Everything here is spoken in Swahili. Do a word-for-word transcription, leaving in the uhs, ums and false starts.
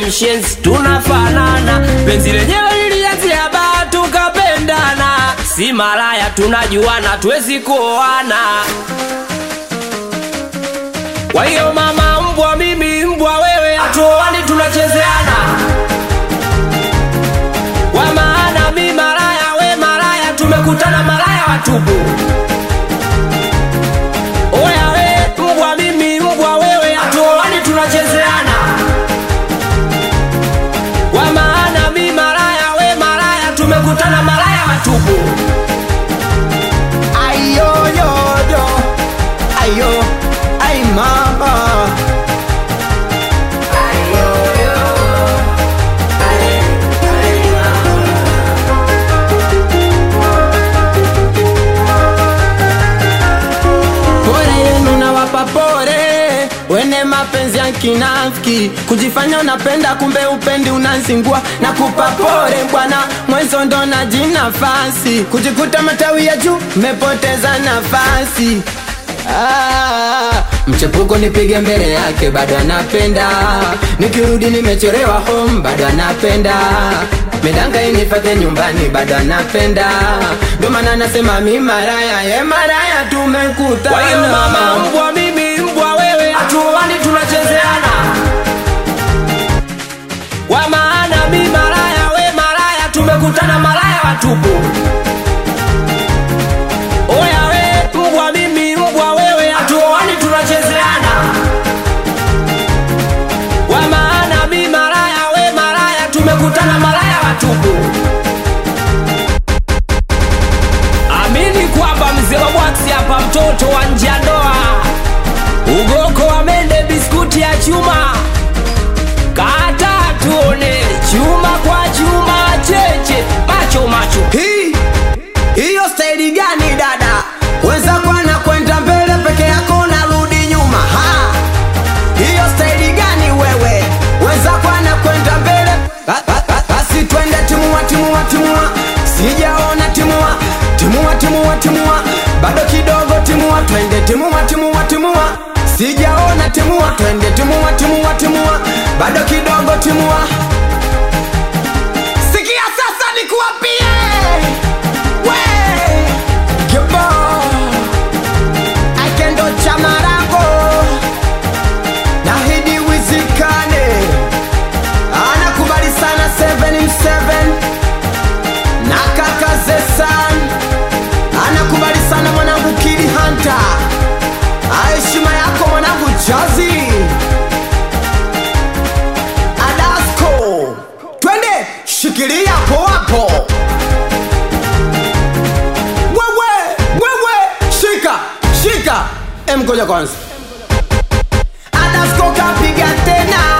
mshenzi tunafanana. Penzi lenyewe lilianzia baa tukapendana. Si malaya tunajuana tuwezi kuoana. Kwa hiyo mama mbwa mimi mbwa wewe hatuoani tunachezeana. Kwa maana mi malaya we malaya tumekutana malaya watupu. Oya we mbwa mimi mbwa wewe hatuoani tunachezeana. Kwa maana mi malaya we malaya tumekutana malaya watupu. Ayo yo yo, ayo, ay mama. Ayo yo, ay, ay mama. Pore yenu na wapa pore, wene mapenzi ya kinafiki. Kujifanya unapenda kumbe upendi unazingua. Na kupa pore bwana mwezo ndo na jinafasi. Kujikuta matawi ya juu mepoteza nafasi. Ah, mchepuko nipige mbele yake bado anapenda. Nikirudi nimechorewa home bado anapenda. Medanga inifate nyumbani bado anapenda. Ndo maana nasema mi maraya ye maraya tumekutana. Kwa hiyo mama mbwa mimi mbwa wewe hatuoani tunachezeana. Kwa maana mi maraya we maraya tumekutana malaya watupu. Oya we mbwa mimi mbwa wewe hatuoani tunachezeana. Kwa maana mi maraya we maraya tumekutana malaya watupu. Amini kwamba mzee wa bwaksi hapa mtoto wa nje ya ndoa. Ugoko wa mende biskuti ya chuma. Kata tuone chuma kwa chuma cheche macho macho. Hii, hiyo staili gani dada? Weza kwa na kwenda mbele peke yako narudi nyuma. Ha, hiyo staili gani wewe? Weza kwa na kwenda mbele. Ba- ba- ba- Basi twende timua timua timua. Sijaona timua. Timua timua timua. Bado kidogo timua. Twende timua timua timua. Sijaona timua. Twende timua timua timua. Bado kidogo timua. Sikia sasa nikuapie. We, Gebo, Akendo Chamarago, Nahidi Wizikane, anakubali sana seven seven, na kaka Zesan, anakubali sana mwanangu Kili Hunter, heshima yako mwanangu Jazi, Adasko, twende shikilia hapo hapo. Shika, em ngoja kwanza. Adasko kapiga tena.